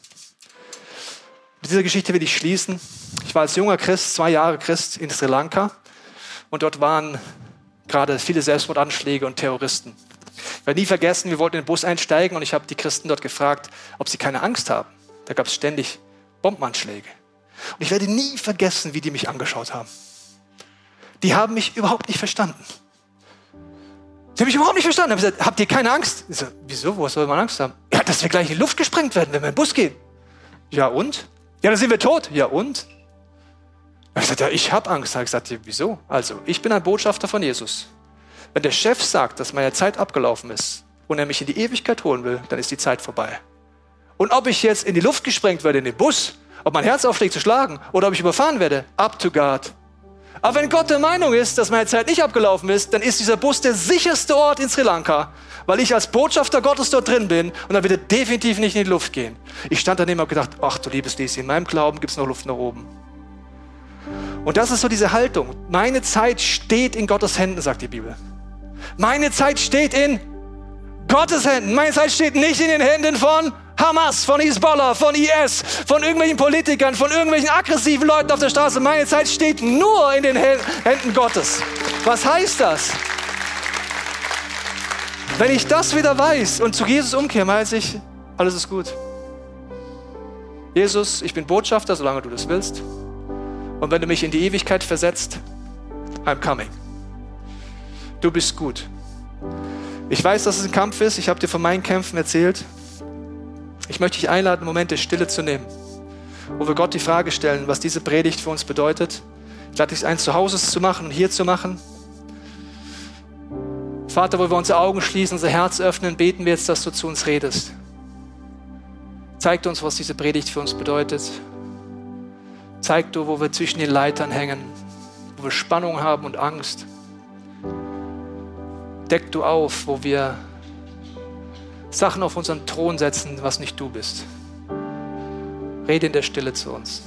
Mit dieser Geschichte will ich schließen. Ich war als junger Christ, zwei Jahre Christ in Sri Lanka und dort waren gerade viele Selbstmordanschläge und Terroristen. Ich werde nie vergessen, wir wollten in den Bus einsteigen und ich habe die Christen dort gefragt, ob sie keine Angst haben. Da gab es ständig Bombenanschläge. Und ich werde nie vergessen, wie die mich angeschaut haben. Die haben mich überhaupt nicht verstanden. Sie haben mich überhaupt nicht verstanden. Ich habe gesagt, habt ihr keine Angst? Ich so, wieso? Woher soll man Angst haben? Ja, dass wir gleich in die Luft gesprengt werden, wenn wir in den Bus gehen. Ja und? Ja, dann sind wir tot. Ja und? Ich sagte, ja, ich habe Angst. Ich sagte, ja, wieso? Also, ich bin ein Botschafter von Jesus. Wenn der Chef sagt, dass meine Zeit abgelaufen ist und er mich in die Ewigkeit holen will, dann ist die Zeit vorbei. Und ob ich jetzt in die Luft gesprengt werde, in den Bus, ob mein Herz aufschlägt zu schlagen oder ob ich überfahren werde, up to God. Aber wenn Gott der Meinung ist, dass meine Zeit nicht abgelaufen ist, dann ist dieser Bus der sicherste Ort in Sri Lanka, weil ich als Botschafter Gottes dort drin bin und dann wird er definitiv nicht in die Luft gehen. Ich stand daneben und habe gedacht, ach du liebes Lisi, in meinem Glauben gibt es noch Luft nach oben. Und das ist so diese Haltung. Meine Zeit steht in Gottes Händen, sagt die Bibel. Meine Zeit steht in Gottes Händen. Meine Zeit steht nicht in den Händen von Hamas, von Hisbollah, von I S, von irgendwelchen Politikern, von irgendwelchen aggressiven Leuten auf der Straße. Meine Zeit steht nur in den Händen Gottes. Was heißt das? Wenn ich das wieder weiß und zu Jesus umkehre, weiß ich, alles ist gut. Jesus, ich bin Botschafter, solange du das willst. Und wenn du mich in die Ewigkeit versetzt, I'm coming. Du bist gut. Ich weiß, dass es ein Kampf ist. Ich habe dir von meinen Kämpfen erzählt. Ich möchte dich einladen, einen Moment der Stille zu nehmen, wo wir Gott die Frage stellen, was diese Predigt für uns bedeutet. Ich lade dich ein, zu Hause zu machen und hier zu machen. Vater, wo wir unsere Augen schließen, unser Herz öffnen, beten wir jetzt, dass du zu uns redest. Zeig uns, was diese Predigt für uns bedeutet. Zeig du, wo wir zwischen den Leitern hängen, wo wir Spannung haben und Angst. Deck du auf, wo wir Sachen auf unseren Thron setzen, was nicht du bist. Rede in der Stille zu uns.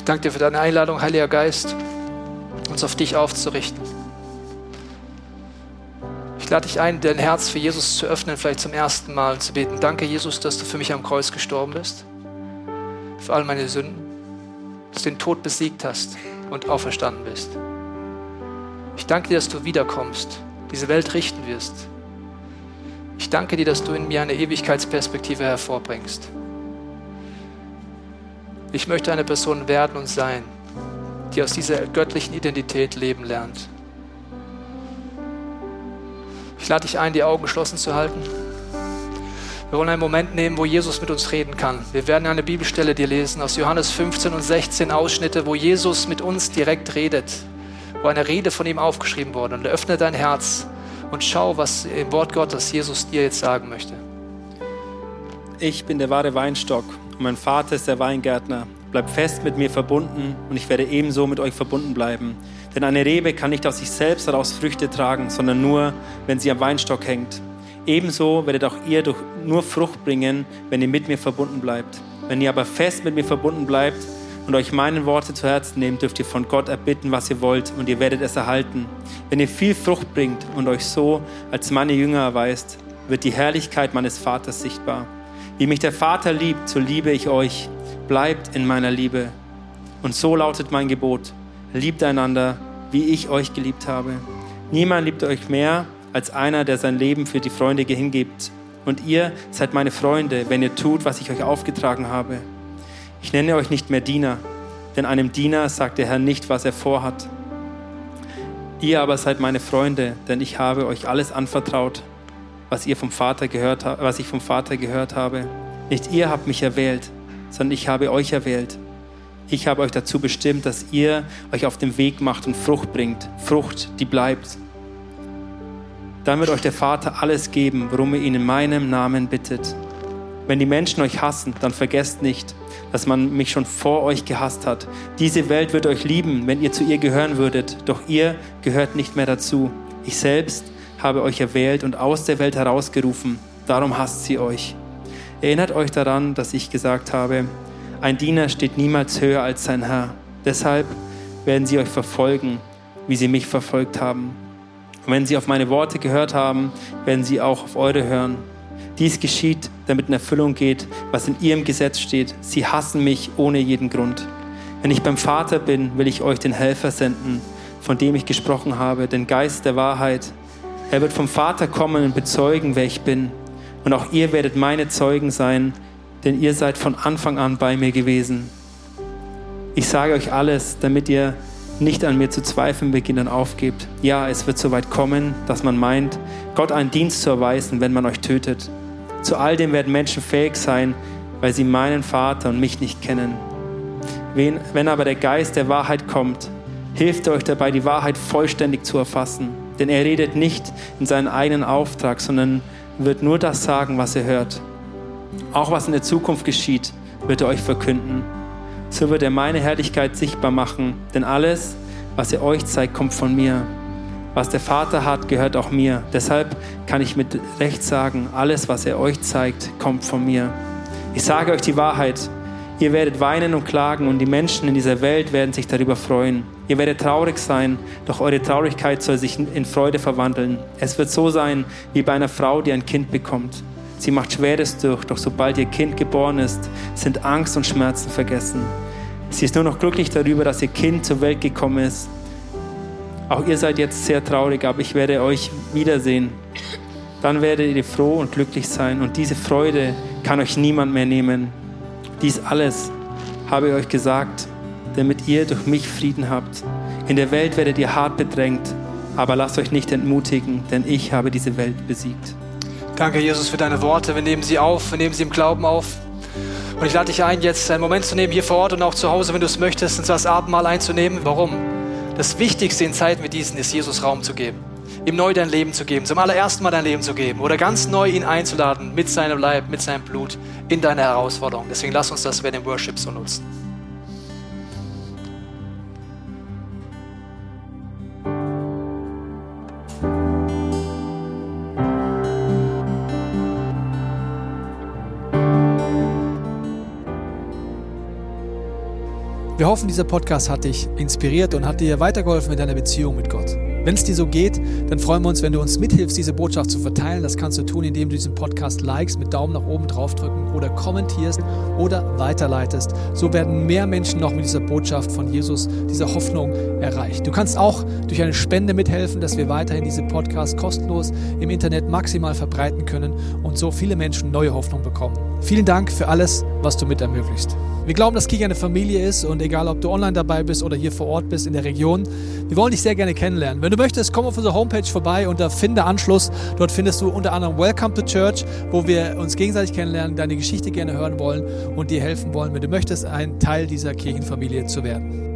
Ich danke dir für deine Einladung, Heiliger Geist, uns auf dich aufzurichten. Ich lade dich ein, dein Herz für Jesus zu öffnen, vielleicht zum ersten Mal und zu beten. Danke, Jesus, dass du für mich am Kreuz gestorben bist, für all meine Sünden, dass du den Tod besiegt hast und auferstanden bist. Ich danke dir, dass du wiederkommst, diese Welt richten wirst. Ich danke dir, dass du in mir eine Ewigkeitsperspektive hervorbringst. Ich möchte eine Person werden und sein, die aus dieser göttlichen Identität leben lernt. Ich lade dich ein, die Augen geschlossen zu halten. Wir wollen einen Moment nehmen, wo Jesus mit uns reden kann. Wir werden eine Bibelstelle dir lesen aus Johannes fünfzehn und sechzehn Ausschnitte, wo Jesus mit uns direkt redet, wo eine Rede von ihm aufgeschrieben wurde. Und öffne dein Herz und schau, was im Wort Gottes Jesus dir jetzt sagen möchte. Ich bin der wahre Weinstock und mein Vater ist der Weingärtner. Bleibt fest mit mir verbunden und ich werde ebenso mit euch verbunden bleiben. Denn eine Rebe kann nicht aus sich selbst heraus Früchte tragen, sondern nur, wenn sie am Weinstock hängt. Ebenso werdet auch ihr durch nur Frucht bringen, wenn ihr mit mir verbunden bleibt. Wenn ihr aber fest mit mir verbunden bleibt und euch meine Worte zu Herzen nehmt, dürft ihr von Gott erbitten, was ihr wollt, und ihr werdet es erhalten. Wenn ihr viel Frucht bringt und euch so als meine Jünger erweist, wird die Herrlichkeit meines Vaters sichtbar. Wie mich der Vater liebt, so liebe ich euch. Bleibt in meiner Liebe. Und so lautet mein Gebot: Liebt einander, wie ich euch geliebt habe. Niemand liebt euch mehr als einer, der sein Leben für die Freunde hingibt. Und ihr seid meine Freunde, wenn ihr tut, was ich euch aufgetragen habe. Ich nenne euch nicht mehr Diener, denn einem Diener sagt der Herr nicht, was er vorhat. Ihr aber seid meine Freunde, denn ich habe euch alles anvertraut, was ihr vom Vater gehört, was ich vom Vater gehört habe. Nicht ihr habt mich erwählt, sondern ich habe euch erwählt. Ich habe euch dazu bestimmt, dass ihr euch auf den Weg macht und Frucht bringt. Frucht, die bleibt. Dann wird euch der Vater alles geben, worum ihr ihn in meinem Namen bittet. Wenn die Menschen euch hassen, dann vergesst nicht, dass man mich schon vor euch gehasst hat. Diese Welt wird euch lieben, wenn ihr zu ihr gehören würdet. Doch ihr gehört nicht mehr dazu. Ich selbst habe euch erwählt und aus der Welt herausgerufen. Darum hasst sie euch. Erinnert euch daran, dass ich gesagt habe, ein Diener steht niemals höher als sein Herr. Deshalb werden sie euch verfolgen, wie sie mich verfolgt haben. Und wenn sie auf meine Worte gehört haben, werden sie auch auf eure hören. Dies geschieht, damit in Erfüllung geht, was in ihrem Gesetz steht. Sie hassen mich ohne jeden Grund. Wenn ich beim Vater bin, will ich euch den Helfer senden, von dem ich gesprochen habe, den Geist der Wahrheit. Er wird vom Vater kommen und bezeugen, wer ich bin. Und auch ihr werdet meine Zeugen sein, denn ihr seid von Anfang an bei mir gewesen. Ich sage euch alles, damit ihr nicht an mir zu zweifeln beginnt und aufgebt. Ja, es wird so weit kommen, dass man meint, Gott einen Dienst zu erweisen, wenn man euch tötet. Zu all dem werden Menschen fähig sein, weil sie meinen Vater und mich nicht kennen. Wenn, wenn aber der Geist der Wahrheit kommt, hilft er euch dabei, die Wahrheit vollständig zu erfassen. Denn er redet nicht in seinen eigenen Auftrag, sondern wird nur das sagen, was er hört. Auch was in der Zukunft geschieht, wird er euch verkünden. So wird er meine Herrlichkeit sichtbar machen, denn alles, was er euch zeigt, kommt von mir. Was der Vater hat, gehört auch mir. Deshalb kann ich mit Recht sagen, alles, was er euch zeigt, kommt von mir. Ich sage euch die Wahrheit. Ihr werdet weinen und klagen und die Menschen in dieser Welt werden sich darüber freuen. Ihr werdet traurig sein, doch eure Traurigkeit soll sich in Freude verwandeln. Es wird so sein, wie bei einer Frau, die ein Kind bekommt. Sie macht Schweres durch, doch sobald ihr Kind geboren ist, sind Angst und Schmerzen vergessen. Sie ist nur noch glücklich darüber, dass ihr Kind zur Welt gekommen ist. Auch ihr seid jetzt sehr traurig, aber ich werde euch wiedersehen. Dann werdet ihr froh und glücklich sein und diese Freude kann euch niemand mehr nehmen. Dies alles habe ich euch gesagt, damit ihr durch mich Frieden habt. In der Welt werdet ihr hart bedrängt, aber lasst euch nicht entmutigen, denn ich habe diese Welt besiegt. Danke, Jesus, für deine Worte. Wir nehmen sie auf, wir nehmen sie im Glauben auf. Und ich lade dich ein, jetzt einen Moment zu nehmen, hier vor Ort und auch zu Hause, wenn du es möchtest, und das Abendmahl einzunehmen. Warum? Das Wichtigste in Zeiten wie diesen ist, Jesus Raum zu geben. Ihm neu dein Leben zu geben, zum allerersten Mal dein Leben zu geben oder ganz neu ihn einzuladen mit seinem Leib, mit seinem Blut in deine Herausforderung. Deswegen lass uns das während dem Worship so nutzen. Wir hoffen, dieser Podcast hat dich inspiriert und hat dir weitergeholfen in deiner Beziehung mit Gott. Wenn es dir so geht, dann freuen wir uns, wenn du uns mithilfst, diese Botschaft zu verteilen. Das kannst du tun, indem du diesen Podcast likest, mit Daumen nach oben draufdrücken oder kommentierst oder weiterleitest. So werden mehr Menschen noch mit dieser Botschaft von Jesus, dieser Hoffnung erreicht. Du kannst auch durch eine Spende mithelfen, dass wir weiterhin diese Podcasts kostenlos im Internet maximal verbreiten können und so viele Menschen neue Hoffnung bekommen. Vielen Dank für alles, was du mit ermöglicht. Wir glauben, dass Kirche eine Familie ist und egal, ob du online dabei bist oder hier vor Ort bist in der Region, wir wollen dich sehr gerne kennenlernen. Wenn du möchtest, komm auf unsere Homepage vorbei unter Finde Anschluss. Dort findest du unter anderem Welcome to Church, wo wir uns gegenseitig kennenlernen, deine Geschichte gerne hören wollen und dir helfen wollen, wenn du möchtest, ein Teil dieser Kirchenfamilie zu werden.